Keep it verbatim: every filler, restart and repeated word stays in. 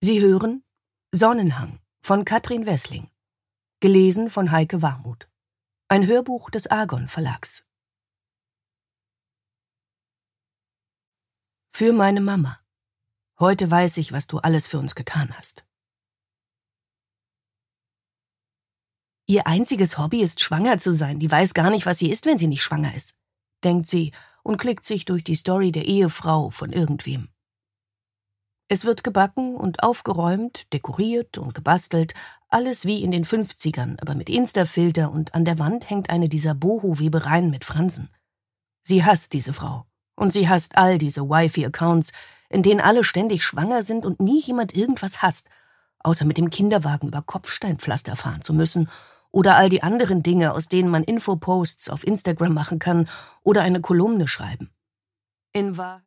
Sie hören Sonnenhang von Katrin Wessling, gelesen von Heike Warmuth. Ein Hörbuch des Argon Verlags. Für meine Mama. Heute weiß ich, was du alles für uns getan hast. Ihr einziges Hobby ist, schwanger zu sein. Die weiß gar nicht, was sie ist, wenn sie nicht schwanger ist, denkt sie und klickt sich durch die Story der Ehefrau von irgendwem. Es wird gebacken und aufgeräumt, dekoriert und gebastelt, alles wie in den fünfzigern, aber mit Insta-Filter, und an der Wand hängt eine dieser Boho-Webereien mit Fransen. Sie hasst diese Frau und sie hasst all diese Wifi-Accounts, in denen alle ständig schwanger sind und nie jemand irgendwas hasst, außer mit dem Kinderwagen über Kopfsteinpflaster fahren zu müssen oder all die anderen Dinge, aus denen man Infoposts auf Instagram machen kann oder eine Kolumne schreiben. In Wahrheit